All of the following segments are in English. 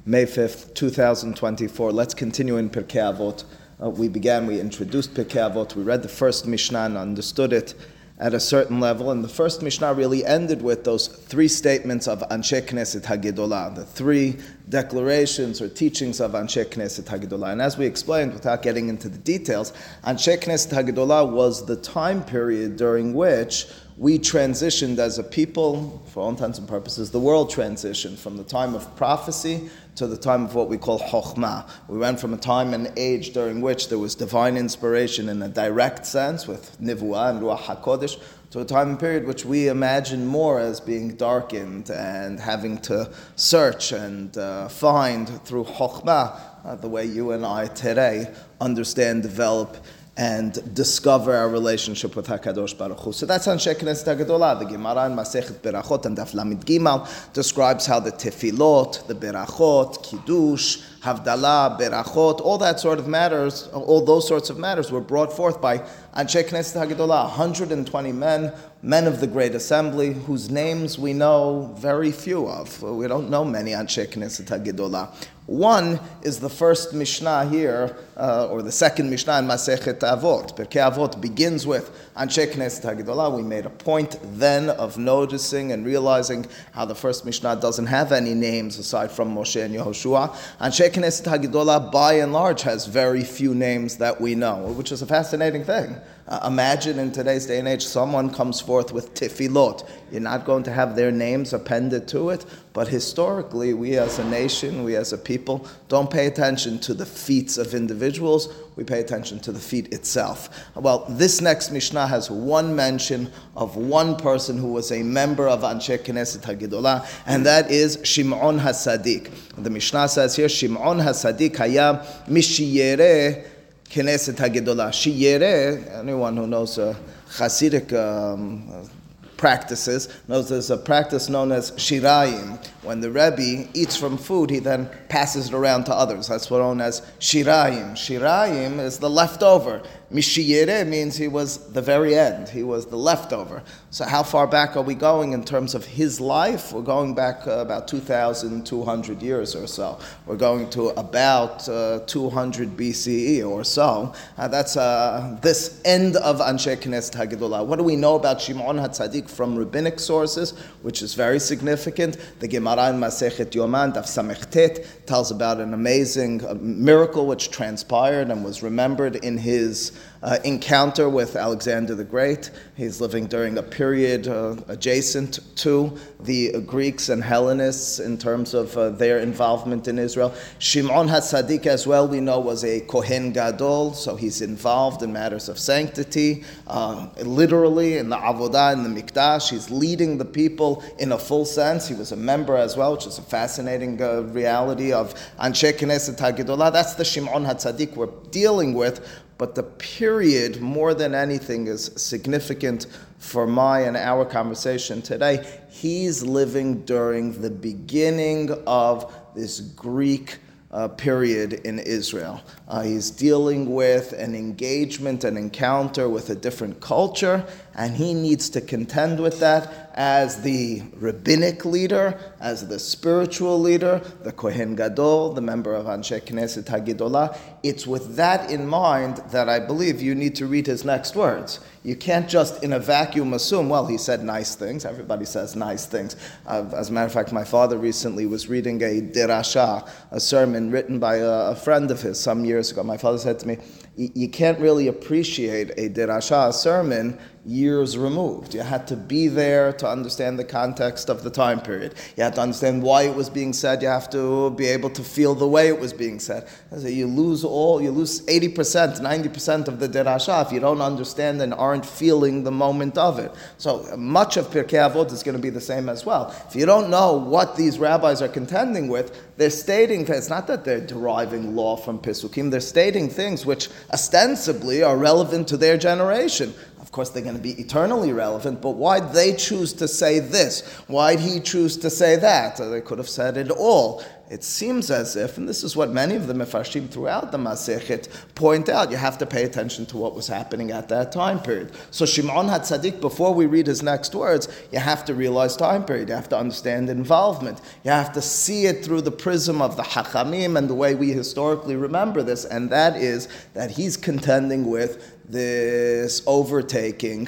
May 5th, 2024. Let's continue in Pirkei Avot. We introduced Pirkei Avot, we read the first Mishnah and understood it at a certain level, and the first Mishnah really ended with those three statements of Anshe Knesset HaGedolah, the three declarations or teachings of Anshe Knesset HaGedolah. And as we explained, without getting into the details, Anshe Knesset HaGedolah was the time period during which we transitioned as a people, for all intents and purposes, the world transitioned from the time of prophecy to the time of what we call Chokhmah. We went from a time and age during which there was divine inspiration in a direct sense with Nivuah and Ruach HaKodesh to a time and period which we imagine more as being darkened and having to search and find through Chokhmah, the way you and I today understand, develop, and discover our relationship with HaKadosh Baruch Hu. So that's Anshe Knesset HaGedolah. The Gemara in Masechet Berachot and Daf Lamed Gimal describes how the Tefillot, the Berachot, Kiddush, Havdalah, Berachot, all those sorts of matters were brought forth by Anshe Knesset HaGedolah, 120 men of the Great Assembly, whose names we know very few of. We don't know many Anshe Knesset HaGedolah. One is the first Mishnah here, or the second Mishnah in Masechet Avot. Pirkei Avot begins with Anshe Knesset HaGedolah. We made a point then of noticing and realizing how the first Mishnah doesn't have any names aside from Moshe and Yehoshua. Anshe Knesset HaGedolah, by and large, has very few names that we know, which is a fascinating thing. Imagine in today's day and age, someone comes forth with Tefillot. You're not going to have their names appended to it, but historically, we as a nation, we as a people, don't pay attention to the feats of individuals, we pay attention to the feat itself. Well, this next Mishnah has one mention of one person who was a member of Anshe Knesset HaGedolah, and that is Shimon HaSadik. The Mishnah says here, Shimon HaSadik haya mishiyere Knesset HaGedolah. Shiyere, anyone who knows Hasidic practices knows there's a practice known as shirayim. When the Rebbe eats from food, he then passes it around to others. That's what's known as shirayim. Shirayim is the leftover. Mishiyere means he was the very end. He was the leftover. So how far back are we going in terms of his life? We're going back about 2,200 years or so. We're going to about 200 BCE or so. That's this end of Anshe Knesset HaGedolah. What do we know about Shimon HaTzadik from rabbinic sources, which is very significant? The Gemara in Masechet Yoman, Daf Samech Tet, tells about an amazing miracle which transpired and was remembered in his encounter with Alexander the Great. He's living during a period adjacent to the Greeks and Hellenists in terms of their involvement in Israel. Shimon HaTzadik as well, we know, was a Kohen Gadol, so he's involved in matters of sanctity, literally in the Avodah, in the Mikdash. He's leading the people in a full sense. He was a member as well, which is a fascinating reality of Anshe Knesset HaGedolah. That's the Shimon HaTzadik we're dealing with. But the period, more than anything, is significant for my and our conversation today. He's living during the beginning of this Greek period in Israel. He's dealing with an engagement, an encounter with a different culture, and he needs to contend with that as the rabbinic leader, as the spiritual leader, the Kohen Gadol, the member of Anshe Knesset HaGedolah. It's with that in mind that I believe you need to read his next words. You can't just in a vacuum assume, well, he said nice things. Everybody says nice things. As a matter of fact, my father recently was reading a dirasha, a sermon written by a friend of his some years ago. My father said to me, you can't really appreciate a dirasha, a sermon, years removed. You had to be there to understand the context of the time period. You had to understand why it was being said. You have to be able to feel the way it was being said. So you lose 80%, 90% of the dirasha if you don't understand and aren't feeling the moment of it. So much of Pirkei Avot is going to be the same as well. If you don't know what these rabbis are contending with, they're stating, it's not that they're deriving law from Pesukim, they're stating things which ostensibly are relevant to their generation. Of course, they're going to be eternally relevant, but why'd they choose to say this? Why'd he choose to say that? They could have said it all. it seems as if, and this is what many of the Mefarshim throughout the Masechet point out, you have to pay attention to what was happening at that time period. So Shimon HaTzadik, before we read his next words, you have to realize time period. You have to understand involvement. You have to see it through the prism of the Hachamim and the way we historically remember this, and that is that he's contending with this overtaking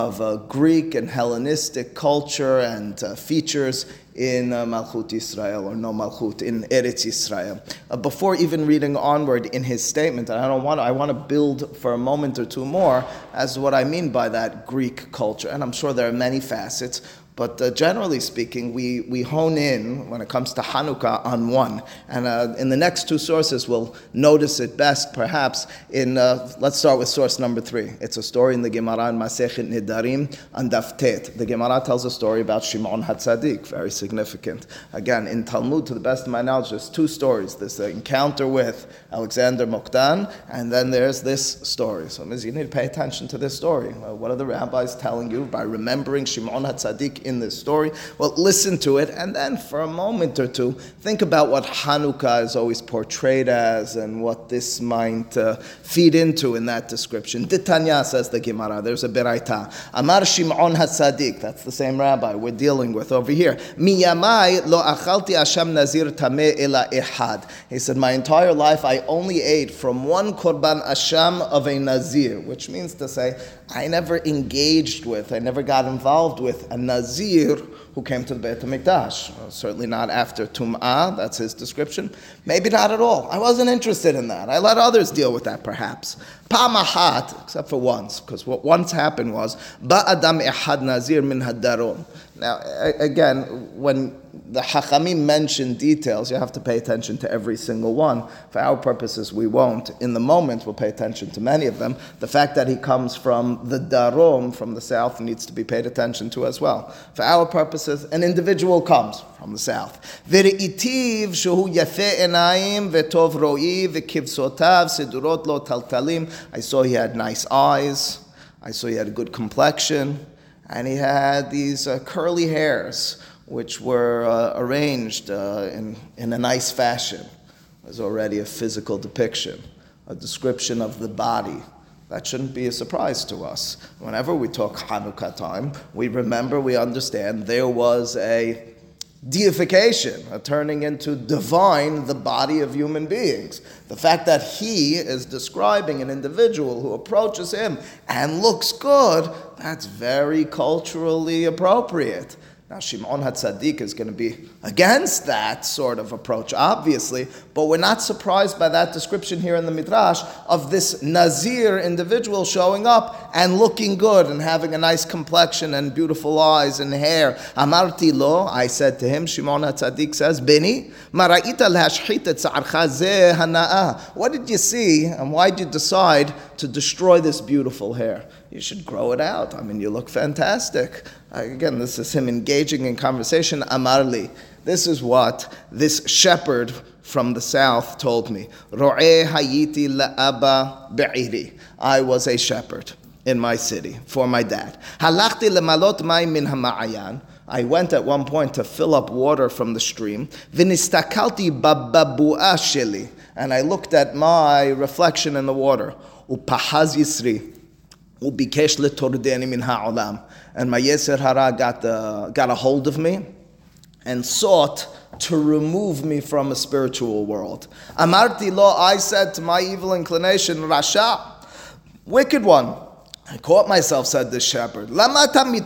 of Greek and Hellenistic culture and features in Malchut Yisrael, or no Malchut, in Eretz Yisrael. Before even reading onward in his statement, and I want to build for a moment or two more as to what I mean by that Greek culture, and I'm sure there are many facets, but generally speaking, we hone in, when it comes to Hanukkah, on one. And in the next two sources, we'll notice it best, perhaps, in, let's start with source number 3. It's a story in the Gemara in Masechet Nedarim, on Daf Tet. The Gemara tells a story about Shimon HaTzadik, very significant. Again, in Talmud, to the best of my knowledge, there's 2 stories. There's the encounter with Alexander Mokdan, and then there's this story. So it means you need to pay attention to this story. What are the rabbis telling you by remembering Shimon HaTzadik in this story? Well, listen to it, and then for a moment or two, think about what Hanukkah is always portrayed as and what this might feed into in that description. Ditanya, says the Gemara, there's a Beraita. Amar Shimon HaTzadik, that's the same rabbi we're dealing with over here. Miyamai lo achalti Hashem nazir tameh ela ehad. He said, my entire life I only ate from one korban Hashem of a nazir, which means to say, I never engaged with, I never got involved with a nazir who came to the Beit HaMikdash. Certainly not after Tum'ah, that's his description. Maybe not at all. I wasn't interested in that. I let others deal with that, perhaps. Pa'amahat, except for once, because what once happened was, Ba'adam ehad nazir min hadarom. Now, again, when the Hachamim mention details, you have to pay attention to every single one. For our purposes, we won't. In the moment, we'll pay attention to many of them. The fact that he comes from the Darom, from the south, needs to be paid attention to as well. For our purposes, an individual comes from the south. V're'itiv shehu yafeh enayim v'tov ro'i v'kivsotav sedurot lo taltalim. I saw he had nice eyes. I saw he had a good complexion. And he had these curly hairs, which were arranged in a nice fashion. There's already a physical depiction, a description of the body. That shouldn't be a surprise to us. Whenever we talk Hanukkah time, we remember, we understand there was a deification, a turning into divine the body of human beings. The fact that he is describing an individual who approaches him and looks good, that's very culturally appropriate. Now, Shimon HaTzadik is going to be against that sort of approach, obviously, but we're not surprised by that description here in the Midrash of this Nazir individual showing up and looking good and having a nice complexion and beautiful eyes and hair. Amarti lo, I said to him, Shimon HaTzadik says, Beni, mara'ita lehashchit et tza'archa zeh hana'ah. What did you see and why did you decide to destroy this beautiful hair? You should grow it out. I mean, you look fantastic. Again, this is him engaging in conversation. Amarli. This is what this shepherd from the south told me. Ro'eh hayiti la'aba be'iri. I was a shepherd in my city for my dad. Halachti lemalot mayim min hama'ayan. I went at one point to fill up water from the stream. V'nistakalti bababu'a sheli. And I looked at my reflection in the water. Upahaz yisri. Ubikesh letordeni min ha'olam. And my Yetzer Hara got a hold of me and sought to remove me from a spiritual world. Amarti lo, I said to my evil inclination, Rasha, wicked one. I caught myself, said the shepherd. Why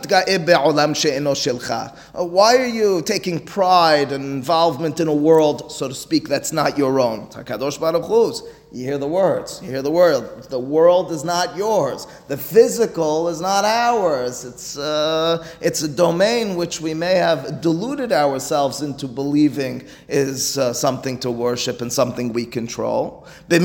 are you taking pride and involvement in a world, so to speak, that's not your own? HaKadosh Baruch Hu's. You hear the words. You hear the word. The world is not yours. The physical is not ours. It's a domain which we may have deluded ourselves into believing is something to worship and something we control. But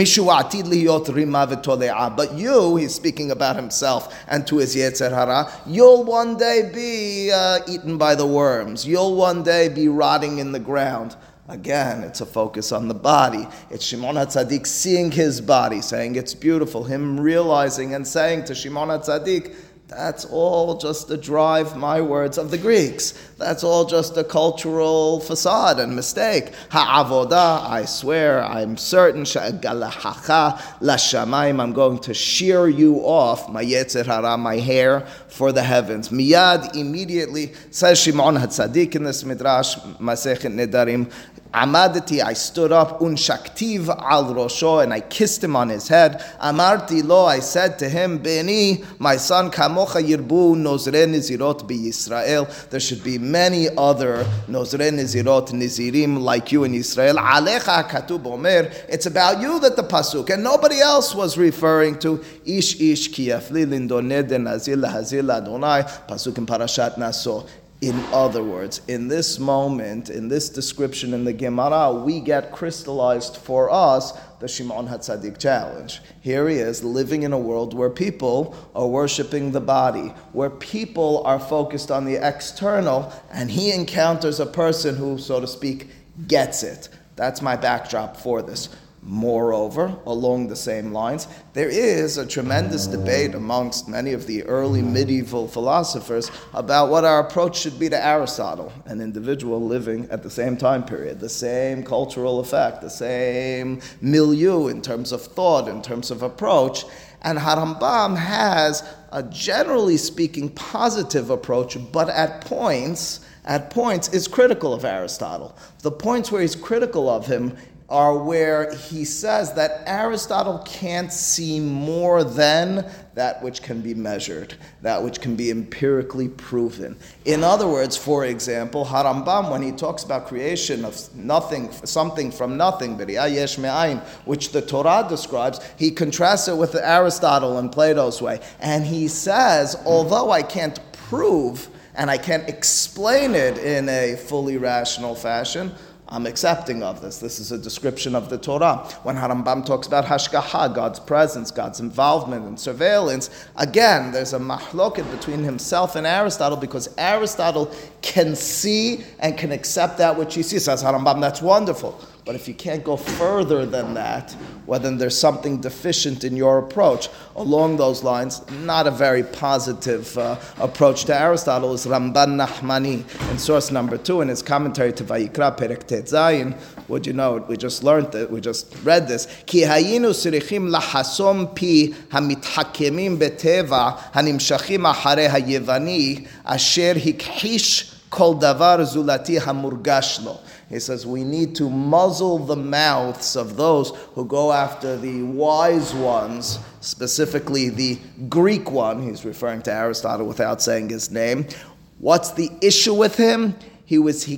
you, he's speaking about himself and to his Yetzer Hara, you'll one day be eaten by the worms. You'll one day be rotting in the ground. Again, it's a focus on the body. It's Shimon HaTzadik seeing his body, saying it's beautiful. Him realizing and saying to Shimon HaTzadik, That's all just a drive, my words, of the Greeks. That's all just a cultural facade and mistake. Ha'avodah, I swear, I'm certain, she'egalachacha lashamayim, I'm going to shear you off, my yetzer hara, my hair, for the heavens. Miyad, immediately, says Shimon HaTzadik in this Midrash, Masechet Nedarim, Amadati, I stood up, unshaktiv al rosho, and I kissed him on his head. Amarti lo, I said to him, Beni, my son, kamocha yirbu nozre nizirot b'Yisrael. There should be many other nozre nizirot nizirim like you in Israel. Alecha katub omer. It's about you that the pasuk, and nobody else was referring to. Ish ki yafli lindoned nazir lahazir Adonai. Pasuk in Parashat Naso. In other words, in this moment, in this description in the Gemara, we get crystallized for us the Shimon HaTzadik challenge. Here he is living in a world where people are worshiping the body, where people are focused on the external, and he encounters a person who, so to speak, gets it. That's my backdrop for this. Moreover, along the same lines, there is a tremendous debate amongst many of the early medieval philosophers about what our approach should be to Aristotle, an individual living at the same time period, the same cultural effect, the same milieu in terms of thought, in terms of approach. And Harambam has a, generally speaking, positive approach, but at points is critical of Aristotle. The points where he's critical of him are where he says that Aristotle can't see more than that which can be measured, that which can be empirically proven. In other words, for example, Harambam, when he talks about creation of nothing, something from nothing, B'ri'ah yesh me'ayin, which the Torah describes, he contrasts it with Aristotle and Plato's way. And he says, although I can't prove and I can't explain it in a fully rational fashion, I'm accepting of this. This is a description of the Torah. When Harambam talks about hashgacha, God's presence, God's involvement and surveillance, again, there's a mahloket between himself and Aristotle because Aristotle can see and can accept that which he sees. Says Harambam, that's wonderful. But if you can't go further than that, well, then there's something deficient in your approach. Along those lines, not a very positive approach to Aristotle is Ramban Nachmani in source number 2 in his commentary to Vayikra Perek Tet Zayin. Would you know it? We just learned it. We just read this. Ki hayinu sirichim lahasom pi hamithakemin beteva hanimshachim acharei hayevani asher hikhish kol davar zulati hamurgash lo. He says we need to muzzle the mouths of those who go after the wise ones, specifically the Greek one. He's referring to Aristotle without saying his name. What's the issue with him? He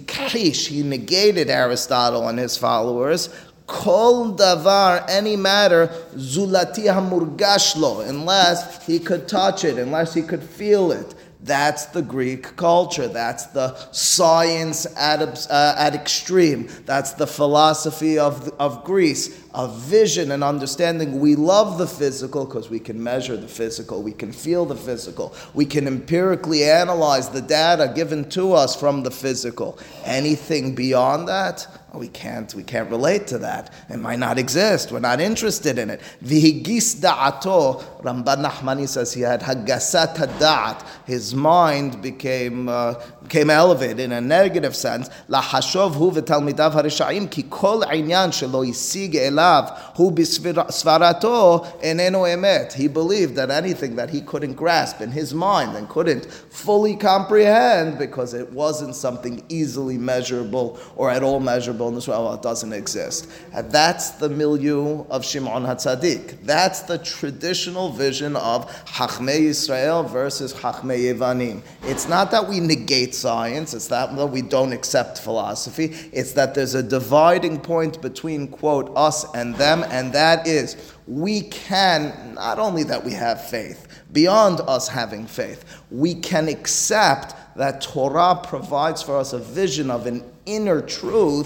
negated Aristotle and his followers. Kol davar, any matter, zulati hamurgash lo, unless he could touch it, unless he could feel it. That's the Greek culture. That's the science at extreme. That's the philosophy of Greece, of vision and understanding. We love the physical because we can measure the physical. We can feel the physical. We can empirically analyze the data given to us from the physical. Anything beyond that, we can't relate to that. It might not exist. We're not interested in it. Vihigis da'ato, Ramban Nachmani says he had hagasat hada'at. His mind became elevated in a negative sense. Lahashov hu v'talmidav harishayim ki kol inyan shelo yisig elav hu bisvarato eneno emet. He believed that anything that he couldn't grasp in his mind and couldn't fully comprehend because it wasn't something easily measurable or at all measurable in this world, well, it doesn't exist. And that's the milieu of Shimon HaTzadik. That's the traditional vision of Chachmei Yisrael versus Chachmei Yevanim. It's not that we negate science, it's not that we don't accept philosophy, it's that there's a dividing point between, quote, us and them, and that is, we can, not only that we have faith, beyond us having faith, we can accept that Torah provides for us a vision of an inner truth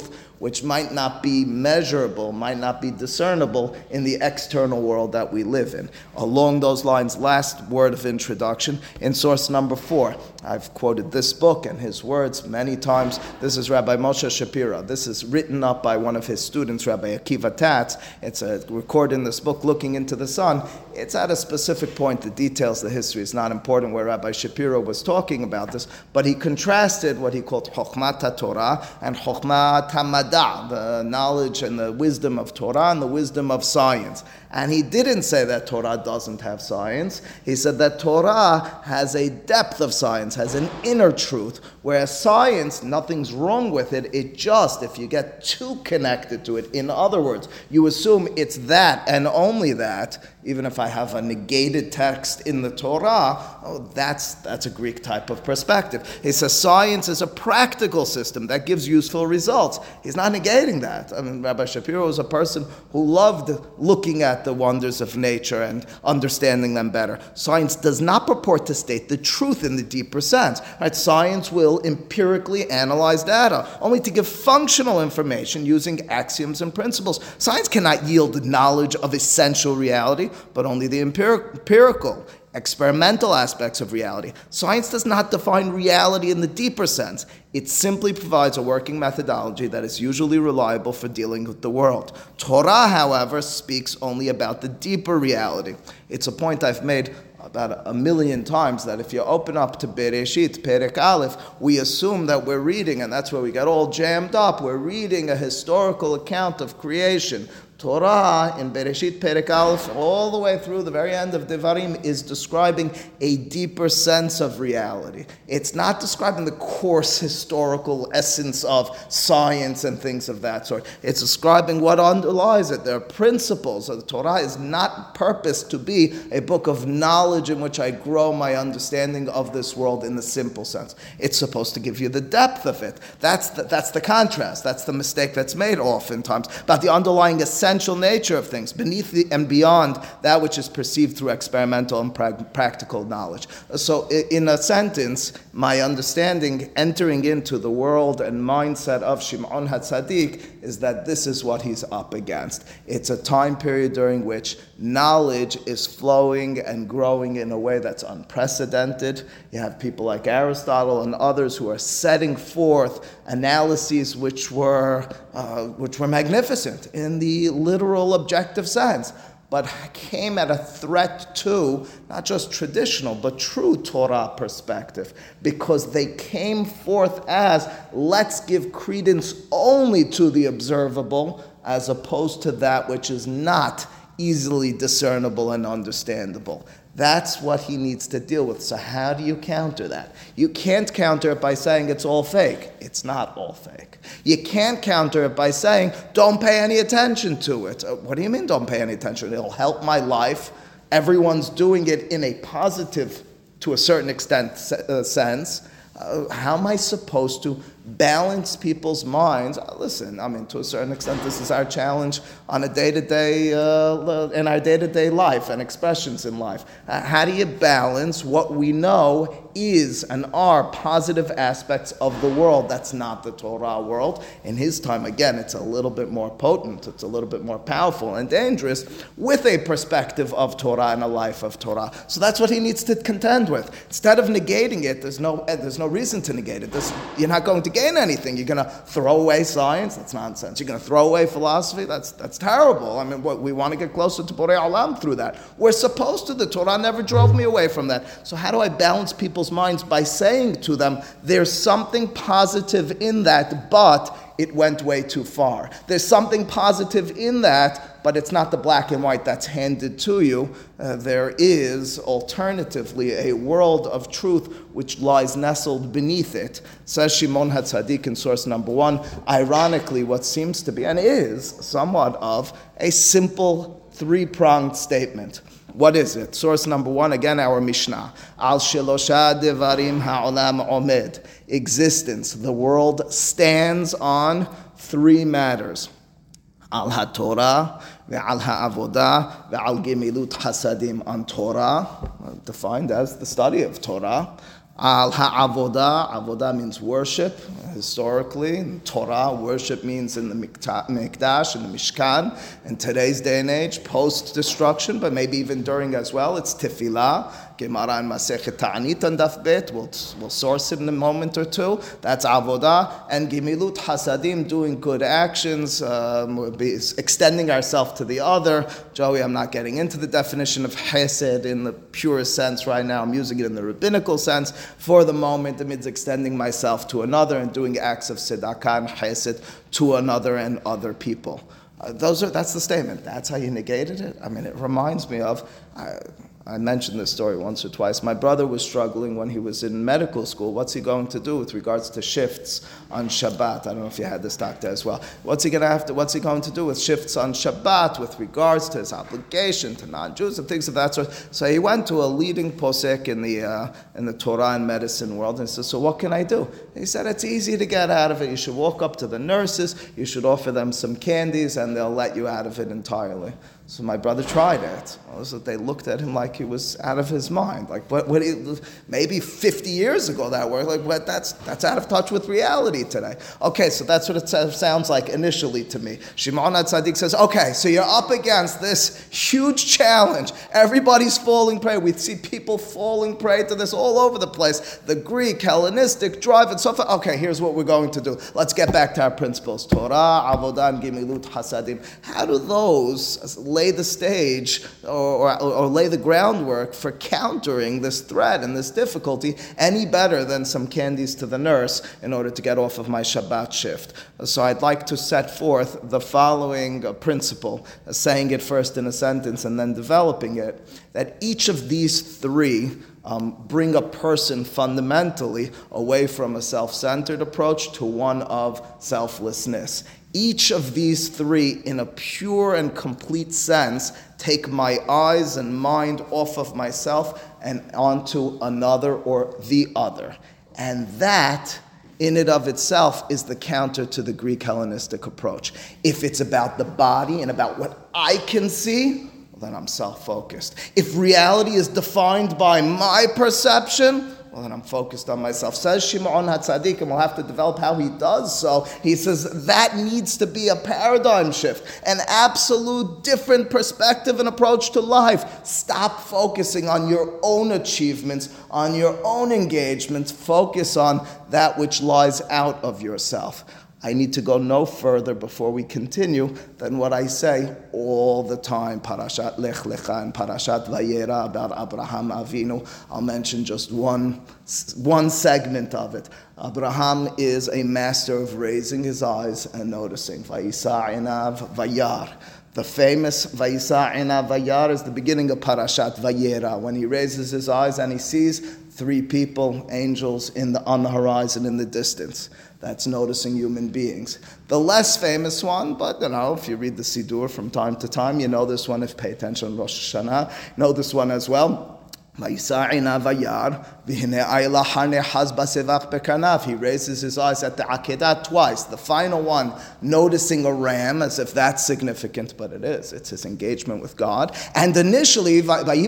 which might not be measurable, might not be discernible in the external world that we live in. Along those lines, last word of introduction in source number 4. I've quoted this book and his words many times. This is Rabbi Moshe Shapiro. This is written up by one of his students, Rabbi Akiva Tatz. It's a record in this book, Looking into the Sun. It's at a specific point. The details, the history is not important where Rabbi Shapiro was talking about this, but he contrasted what he called Chokhmat HaTorah and Chokhmat HaMada, the knowledge and the wisdom of Torah and the wisdom of science. And he didn't say that Torah doesn't have science. He said that Torah has a depth of science, has an inner truth, whereas science, nothing's wrong with it. It just, if you get too connected to it, in other words, you assume it's that and only that, even if I have a negated text in the Torah, that's a Greek type of perspective. He says science is a practical system that gives useful results. He's not negating that. I mean, Rabbi Shapiro was a person who loved looking at the wonders of nature and understanding them better. Science does not purport to state the truth in the deeper sense. Right? Science will empirically analyze data, only to give functional information using axioms and principles. Science cannot yield knowledge of essential reality, but only the empirical, experimental aspects of reality. Science does not define reality in the deeper sense. It simply provides a working methodology that is usually reliable for dealing with the world. Torah, however, speaks only about the deeper reality. It's a point I've made about 1,000,000 times, that if you open up to Bereshit, Perek Aleph, we assume that we're reading, and that's where we get all jammed up, we're reading a historical account of creation. Torah in Bereshit Perek Aleph, all the way through the very end of Devarim, is describing a deeper sense of reality. It's not describing the coarse historical essence of science and things of that sort. It's describing what underlies it. There are principles. The Torah is not purposed to be a book of knowledge in which I grow my understanding of this world in the simple sense. It's supposed to give you the depth of it. That's the contrast. That's the mistake that's made oftentimes about the underlying essential nature of things, beneath and beyond that which is perceived through experimental and practical knowledge. So in a sentence, my understanding entering into the world and mindset of Shimon HaTzadik is that this is what he's up against. It's a time period during which knowledge is flowing and growing in a way that's unprecedented. You have people like Aristotle and others who are setting forth analyses which were magnificent in the literal objective sense, but came at a threat to not just traditional but true Torah perspective, because they came forth as, let's give credence only to the observable as opposed to that which is not easily discernible and understandable. That's what he needs to deal with. So how do you counter that? You can't counter it by saying it's all fake. It's not all fake. You can't counter it by saying, don't pay any attention to it. What do you mean don't pay any attention? It'll help my life. Everyone's doing it in a positive, to a certain extent, sense. How am I supposed to balance people's minds? Listen, I mean, to a certain extent, this is our challenge on a day-to-day, in our day-to-day life and expressions in life. How do you balance what we know is and are positive aspects of the world that's not the Torah world? In his time, again, it's a little bit more potent, it's a little bit more powerful and dangerous, with a perspective of Torah and a life of Torah. So that's what he needs to contend with. Instead of negating it, there's no reason to negate it. You're not going to gain anything. You're going to throw away science. That's nonsense. You're going to throw away philosophy. That's terrible. I mean, we want to get closer to Borei Olam through that. We're supposed to. The Torah never drove me away from that. So how do I balance people's minds by saying to them, there's something positive in that, but it went way too far. There's something positive in that, but it's not the black and white that's handed to you. There is, alternatively, a world of truth which lies nestled beneath it. Says Shimon HaTzadik in source number 1, ironically, what seems to be, and is, somewhat of a simple three-pronged statement. What is it? Source number 1, again, our Mishnah. Al Shelosha Devarim Ha'olam Omed. Existence. The world stands on 3 matters. Al HaTorah, Ve'al HaAvodah, Ve'al Gemilut Hasadim. On Torah, defined as the study of Torah. Al ha'avodah, avodah means worship, historically. In Torah, worship means in the Mikdash, in the Mishkan. In today's day and age, post-destruction, but maybe even during as well, it's tefillah. Gemara and Masechet Ta'anit and Daf Bet, we'll source it in a moment or two. That's avodah. And gimilut hasadim, doing good actions, extending ourselves to the other. Joey, I'm not getting into the definition of chesed in the purest sense right now. I'm using it in the rabbinical sense. For the moment, it means extending myself to another and doing acts of tzedakah and chesed to another and other people. That's the statement. That's how you negated it. I mean, it reminds me of... I mentioned this story once or twice. My brother was struggling when he was in medical school. What's he going to do with regards to shifts on Shabbat? I don't know if you had this doctor as well. What's he going to do with shifts on Shabbat with regards to his obligation to non-Jews and things of that sort? So he went to a leading posek in the Torah and medicine world and he said, so what can I do? He said, it's easy to get out of it. You should walk up to the nurses, you should offer them some candies, and they'll let you out of it entirely. So my brother tried it. So they looked at him like he was out of his mind. Like, maybe 50 years ago that worked. Like, but that's out of touch with reality today. Okay, so that's what it sounds like initially to me. Shimon HaTzadik says, okay, so you're up against this huge challenge. Everybody's falling prey. We see people falling prey to this all over the place. The Greek, Hellenistic drive and so forth. Okay, here's what we're going to do. Let's get back to our principles. Torah, avodah, and gimilut hasadim. How do those lay the stage or lay the groundwork for countering this threat and this difficulty any better than some candies to the nurse in order to get off of my Shabbat shift? So I'd like to set forth the following principle, saying it first in a sentence and then developing it, that each of these three bring a person fundamentally away from a self-centered approach to one of selflessness. Each of these three, in a pure and complete sense, take my eyes and mind off of myself and onto another or the other. And that, in and of itself, is the counter to the Greek Hellenistic approach. If it's about the body and about what I can see, well, then I'm self-focused. If reality is defined by my perception, well, then I'm focused on myself. Says Shimon HaTzadik, and we'll have to develop how he does so. He says that needs to be a paradigm shift, an absolute different perspective and approach to life. Stop focusing on your own achievements, on your own engagements. Focus on that which lies out of yourself. I need to go no further before we continue than what I say all the time. Parashat Lech Lecha and Parashat Vayera about Abraham Avinu. I'll mention just one segment of it. Abraham is a master of raising his eyes and noticing. Vayisa einav vayar. The famous Vayisa einav vayar is the beginning of Parashat Vayera, when he raises his eyes and he sees three people, angels, on the horizon in the distance. That's noticing human beings. The less famous one, but if you read the Siddur from time to time, you know this one. If you pay attention on Rosh Hashanah, you know this one as well. He raises his eyes at the Akedah twice. The final one, noticing a ram, as if that's significant, but it is. It's his engagement with God. And initially, he sees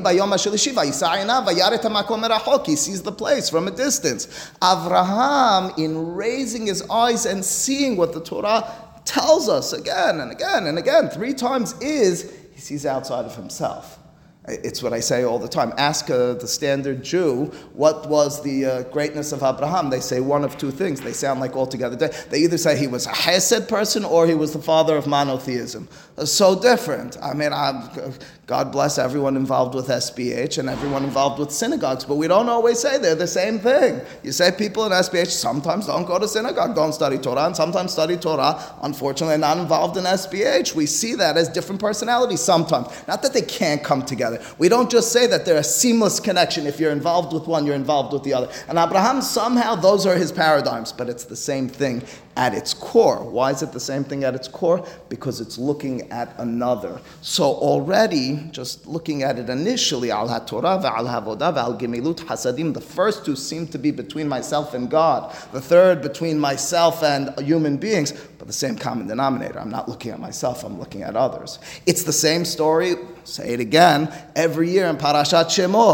the place from a distance. Avraham, in raising his eyes and seeing what the Torah tells us again and again and again, 3 times, is he sees outside of himself. It's what I say all the time. Ask the standard Jew, what was the greatness of Abraham? They say one of two things. They sound like altogether different. They either say he was a chesed person or he was the father of monotheism. So different. I mean, God bless everyone involved with SBH and everyone involved with synagogues, but we don't always say they're the same thing. You say people in SBH sometimes don't go to synagogue, don't study Torah, and sometimes study Torah. Unfortunately, are not involved in SBH. We see that as different personalities sometimes. Not that they can't come together. We don't just say that they're a seamless connection. If you're involved with one, you're involved with the other. And Abraham, somehow, those are his paradigms, but it's the same thing at its core. Why is it the same thing at its core? Because it's looking at another. So already, just looking at it initially, al ha-Torah ve'al ha-avodah ve'al gemilut hasadim, the first two seem to be between myself and God. The third between myself and human beings, but the same common denominator. I'm not looking at myself, I'm looking at others. It's the same story, say it again, every year in Parashat Shemot.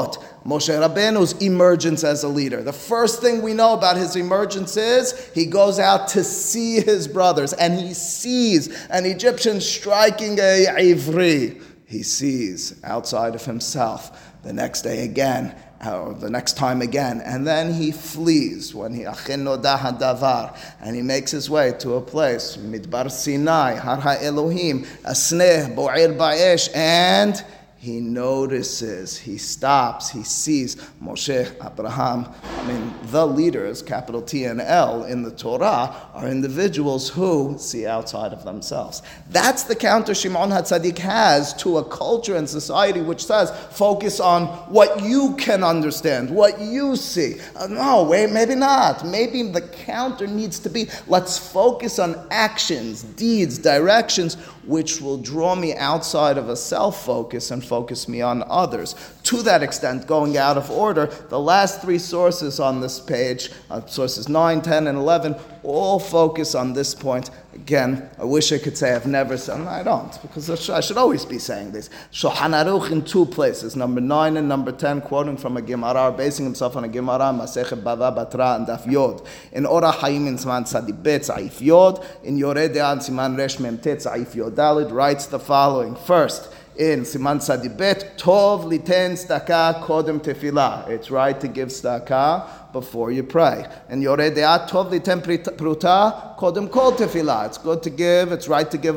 Moshe Rabbeinu's emergence as a leader. The first thing we know about his emergence is he goes out to see his brothers, and he sees an Egyptian striking a Ivri. He sees outside of himself. The next day again, or the next time again, and then he flees when he achin noda hadavar, and he makes his way to a place, Midbar Sinai, Har HaElohim, Asneh, Bo'er Ba'esh, and he notices, he stops, he sees Moshe, Abraham. The leaders, capital T and L, in the Torah are individuals who see outside of themselves. That's the counter Shimon HaTzadik has to a culture and society which says, focus on what you can understand, what you see. No, wait, maybe not. Maybe the counter needs to be, let's focus on actions, deeds, directions, which will draw me outside of a self-focus and focus me on others. To that extent, going out of order, the last three sources on this page, sources 9, 10, and 11, all focus on this point. Again, I wish I could say I've never said, and I don't, because I should always be saying this. Shulchan Aruch in two places, number 9 and number 10, quoting from a Gemara, basing himself on a Gemara, Masechet Bava Batra and Daf Yod. In Orach Chaim in Siman Tzadi Bet, Tza'if Yod. In Yoreh De'ah in Siman Resh Mem Tet, Tza'if Yod Dalid, writes the following. First, in Siman Tzadi Bet, Tov liten tzedakah kodem tefillah. It's right to give tzedakah before you pray. And Yoreh De'ah, Tov liten pruta kodem kol tefillah. It's good to give, it's right to give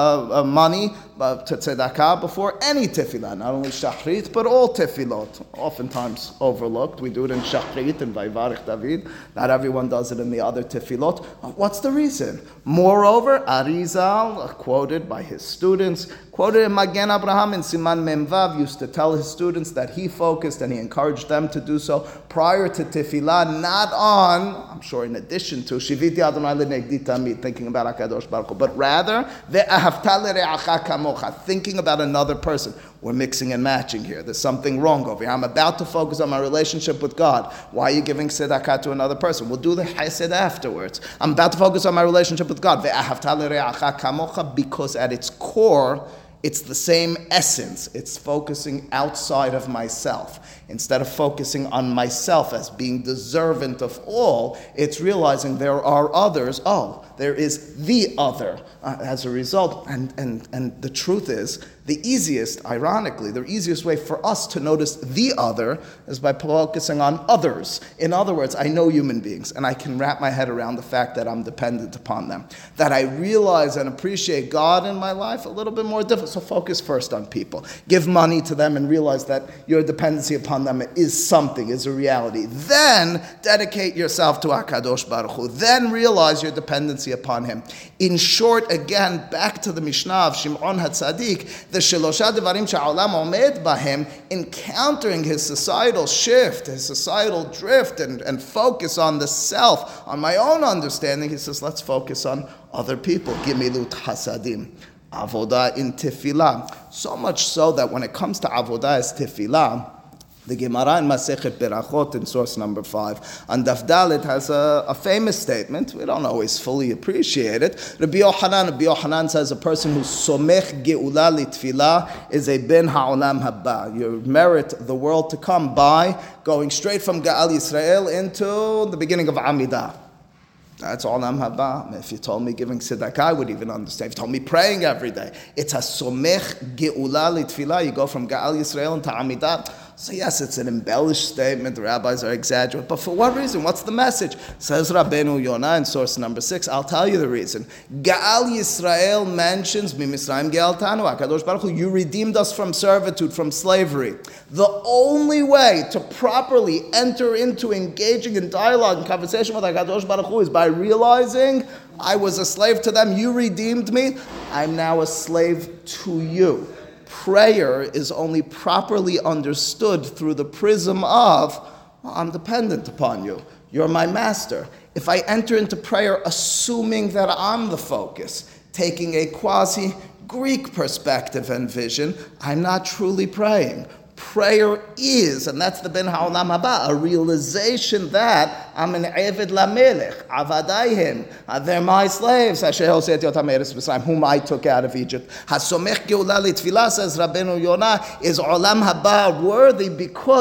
money to tzedakah before any tefillah, not only shachrit, but all tefillot. Oftentimes overlooked. We do it in shachrit and Vayvarech David. Not everyone does it in the other tefillot. What's the reason? Moreover, Arizal, quoted by his students, quoted in Magen Abraham in Siman Memvav, used to tell his students that he focused and he encouraged them to do so prior to tefillah, not on, I'm sure in addition to, Shiviti Adonai L'negdi Tamid, thinking about HaKadosh Baruch Hu, but rather, Ve'ahavta l're'acha kamocha, thinking about another person. We're mixing and matching here. There's something wrong over here. I'm about to focus on my relationship with God. Why are you giving tzedakah to another person? We'll do the chesed afterwards. I'm about to focus on my relationship with God. Ve'ahavta l're'acha kamocha, because at its core, it's the same essence. It's focusing outside of myself. Instead of focusing on myself as being deserving of all, it's realizing there are others. Oh, there is the other as a result. And the truth is, the easiest, ironically, the easiest way for us to notice the other is by focusing on others. In other words, I know human beings, and I can wrap my head around the fact that I'm dependent upon them. That I realize and appreciate God in my life a little bit more difficult. So focus first on people. Give money to them and realize that your dependency upon them is something, is a reality. Then dedicate yourself to HaKadosh Baruch Hu. Then realize your dependency upon Him. In short, again, back to the Mishnah of Shimon HaTzadik, the Shelosha Devarim Sha'olam Omed Bahem, encountering his societal shift, his societal drift, and focus on the self, on my own understanding, he says, let's focus on other people. Gimilut Hasadim. Avodah in Tefillah. So much so that when it comes to Avodah as Tefillah, the Gemara in Masechet Berachot in source number 5 on Daf Dalet has a famous statement. We don't always fully appreciate it. Rabbi Yochanan says a person who's somech geula litfilah is a ben ha'olam haba. You merit the world to come by going straight from Ga'al Yisrael into the beginning of Amidah. That's olam haba. If you told me giving tzedakah, I would even understand. If you told me praying every day, it's a somech geula litfilah. You go from Ga'al Yisrael into Amidah. So yes, it's an embellished statement. The rabbis are exaggerating. But for what reason? What's the message? Says Rabbeinu Yonah in source number 6. I'll tell you the reason. Ga'al Yisrael mentions, Mimisraim Ge'altanu, HaKadosh Baruch Hu, you redeemed us from servitude, from slavery. The only way to properly enter into engaging in dialogue and conversation with HaKadosh Baruch Hu is by realizing I was a slave to them, you redeemed me, I'm now a slave to you. Prayer is only properly understood through the prism of, I'm dependent upon you. You're my master. If I enter into prayer assuming that I'm the focus, taking a quasi-Greek perspective and vision, I'm not truly praying. Prayer is, and that's the Ben Ha'olam Haba, a realization that I'm an Eved LaMelech, Avadayhim, they're my slaves, Asher Hoseti Otam Eretz Mitzrayim, whom I took out of Egypt. HaSomech Geula Litfilah, says Rabbeinu Yonah, is Olam Haba worthy because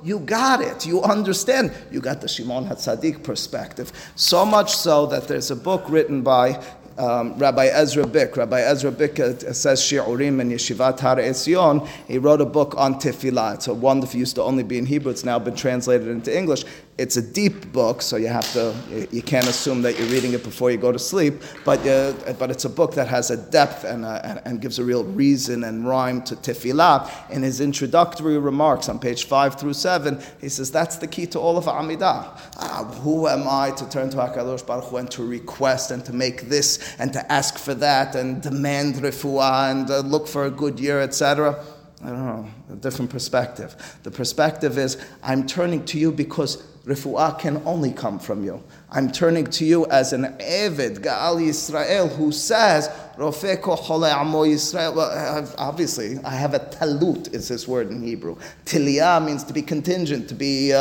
you got it. You understand. You got the Shimon HaTzadik perspective. So much so that there's a book written by Rabbi Ezra Bick. Rabbi Ezra Bick says Shi'urim in Yeshivat Har Etzion. He wrote a book on Tefillah. It's a wonderful, used to only be in Hebrew. It's now been translated into English. It's a deep book, so you can't assume that you're reading it before you go to sleep. But it's a book that has a depth and gives a real reason and rhyme to Tefillah. In his introductory remarks on page 5 through 7, he says that's the key to all of Amidah. Who am I to turn to HaKadosh Baruch Hu and to request and to make this and to ask for that and demand refuah and look for a good year, etc.? I don't know, a different perspective. The perspective is, I'm turning to you because refuah can only come from you. I'm turning to you as an Eved, Ga'al Yisrael, who says, Rofeko Chole Amo Yisrael. Well, obviously, I have a talut, is this word in Hebrew. Tiliyah means to be contingent, to be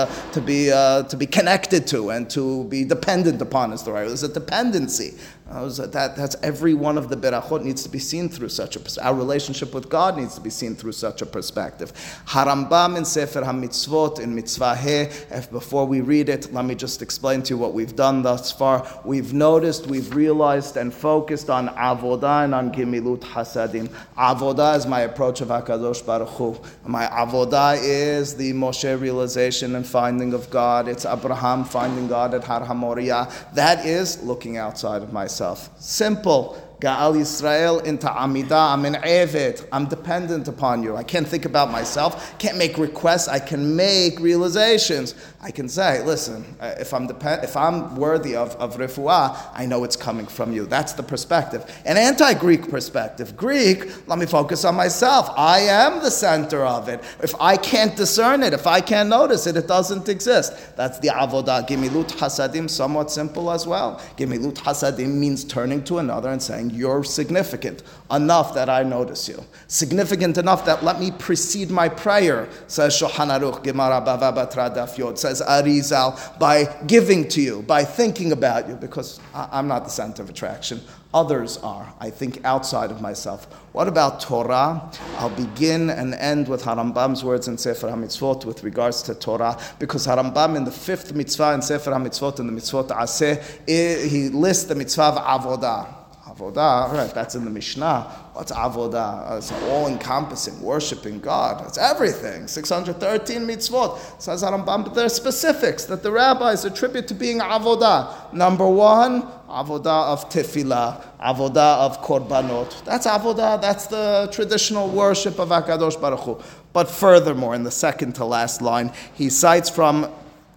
connected to, and to be dependent upon is the right word. There's a dependency. That's every one of the berachot needs to be seen through such a perspective. Our relationship with God needs to be seen through such a perspective. Harambam in Sefer HaMitzvot, in Mitzvah He, before we read it, let me just explain to you what we've done thus far. We've noticed, we've realized and focused on avodah and on gimilut hasadim. Avodah is my approach of HaKadosh Baruch Hu. My avodah is the Moshe realization and finding of God. It's Abraham finding God at Har HaMoriah. That is looking outside of myself. Simple. Ga'al Yisrael into Amidah, I'm an Eved, I'm dependent upon you. I can't think about myself, can't make requests, I can make realizations. I can say, listen, if I'm worthy of refuah, I know it's coming from you. That's the perspective. An anti-Greek perspective. Greek, let me focus on myself. I am the center of it. If I can't discern it, if I can't notice it, it doesn't exist. That's the avodah. Gimilut hasadim, somewhat simple as well. Gimilut hasadim means turning to another and saying, you're significant enough that I notice you. Significant enough that let me precede my prayer, says Shulchan Aruch, Gemara Bava Batra Daf Yod, says Arizal, by giving to you, by thinking about you, because I'm not the center of attraction. Others are. I think outside of myself. What about Torah? I'll begin and end with Harambam's words in Sefer HaMitzvot with regards to Torah, because Harambam in the 5th mitzvah in Sefer HaMitzvot, in the Mitzvot Aseh, he lists the mitzvah of Avodah. Avodah, right, that's in the Mishnah. What's Avodah? It's all-encompassing, worshiping God. It's everything. 613 mitzvot. Says Harambam, but there are specifics that the rabbis attribute to being Avodah. Number 1, Avodah of Tefillah, Avodah of Korbanot. That's Avodah, that's the traditional worship of HaKadosh Baruch Hu. But furthermore, in the second to last line, he cites from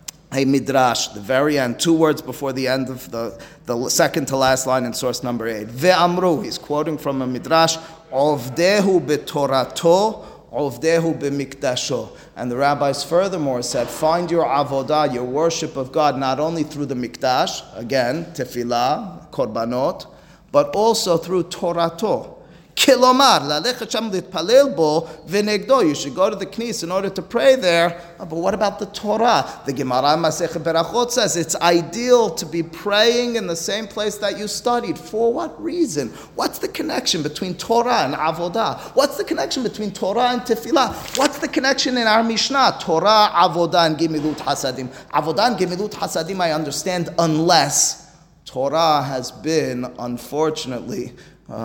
a midrash, the very end, 2 words before the end of the second to last line in source number 8. Ve'amru, he's quoting from a midrash, Ovdehu betorato, Ovdehu b'mikdasho. And the rabbis furthermore said, find your avodah, your worship of God, not only through the mikdash, again, tefillah, korbanot, but also through torato. Kilomar, lalechet sham litpalel bo v'negdo. You should go to the knis in order to pray there. But what about the Torah? The Gemara Masechet Berachot says it's ideal to be praying in the same place that you studied. For what reason? What's the connection between Torah and Avodah? What's the connection between Torah and Tefillah? What's the connection in our Mishnah? Torah, Avodah, and Gemilut Hasadim. Avodah and Gemilut Hasadim I understand, unless Torah has been, unfortunately,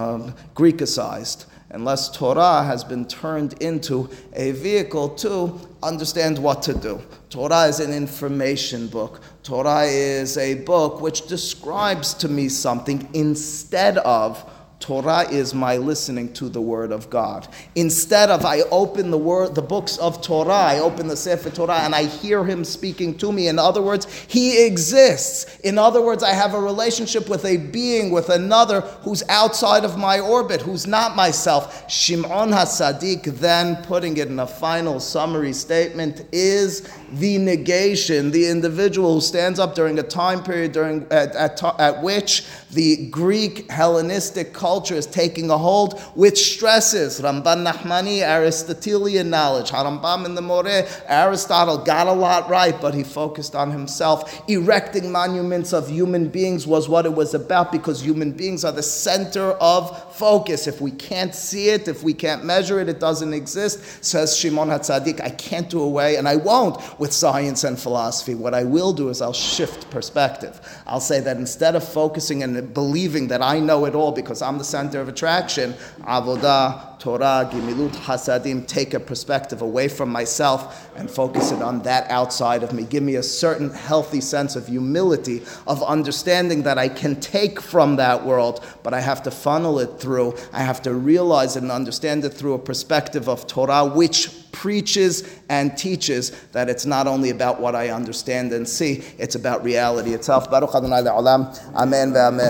Greekicized, unless Torah has been turned into a vehicle to understand what to do. Torah is an information book. Torah is a book which describes to me something instead of Torah is my listening to the Word of God. Instead of I open the books of Torah, I open the Sefer Torah and I hear Him speaking to me. In other words, He exists. In other words, I have a relationship with a being, with another who's outside of my orbit, who's not myself. Shimon HaTzadik, then putting it in a final summary statement, is the negation, the individual who stands up during a time period at which the Greek Hellenistic culture culture is taking a hold, which stresses Ramban Nachmani, Aristotelian knowledge. Harambam in the Moreh, Aristotle got a lot right, but he focused on himself. Erecting monuments of human beings was what it was about, because human beings are the center of focus. If we can't see it, if we can't measure it, it doesn't exist. Says Shimon HaTzadik, I can't do away, and I won't, with science and philosophy. What I will do is I'll shift perspective. I'll say that instead of focusing and believing that I know it all because I'm the center of attraction, Avodah, Torah, Gimilut, Hasadim, take a perspective away from myself and focus it on that outside of me. Give me a certain healthy sense of humility, of understanding that I can take from that world, but I have to funnel it through. I have to realize it and understand it through a perspective of Torah, which preaches and teaches that it's not only about what I understand and see, it's about reality itself. Baruch Adonai Le'olam. Amen ve'amen.